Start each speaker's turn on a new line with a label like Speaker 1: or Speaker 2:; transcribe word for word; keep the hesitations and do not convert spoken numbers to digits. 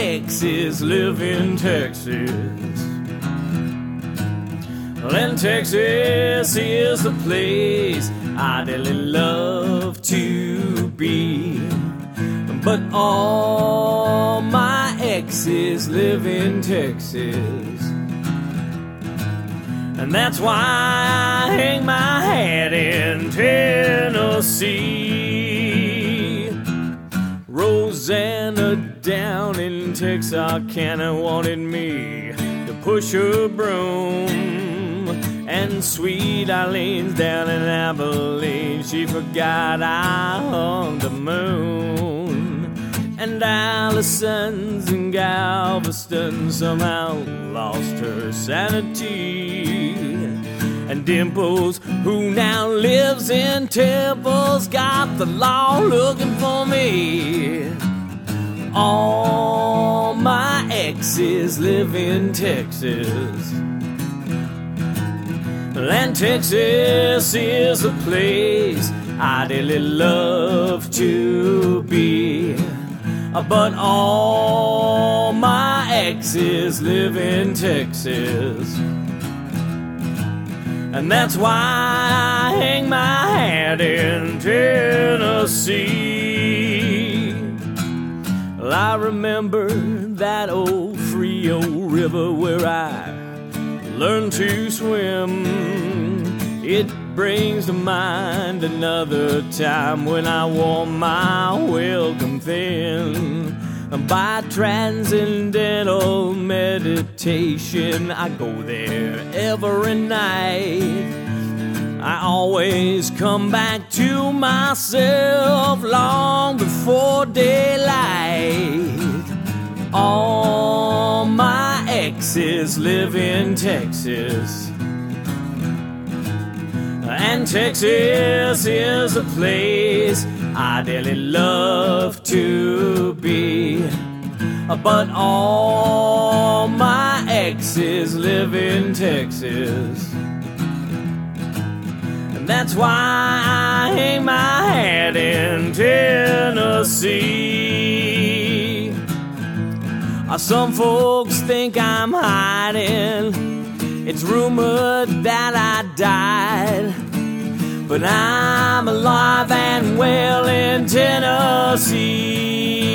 Speaker 1: exes live in Texas. Well, and Texas is the place I dearly love to be. But all my exes live in Texas. And that's why I hang my hat in Tennessee. Rosanna down in Texarkana wanted me to push her broom. And sweet Eileen's down in Abilene, she forgot I hung the moon. And Allison's in Galveston somehow lost her sanity. And Dimples, who now lives in Temple's, got the law looking for me. All my exes live in Texas. And Texas is a place I dearly love to be. But all my exes live in Texas. And that's why I hang my hat in Tennessee. Well, I remember that old Frio River where I learned to swim. It brings to mind another time when I wore my welcome thin. By transcendental meditation, I go there every night. I always come back to myself long before daylight. All my exes live in Texas. And Texas is a place I dearly love to be. But all my exes live in Texas. And that's why I hang my hat in Tennessee. Some folks think I'm hiding. It's rumored that I died, but I'm alive and well in Tennessee.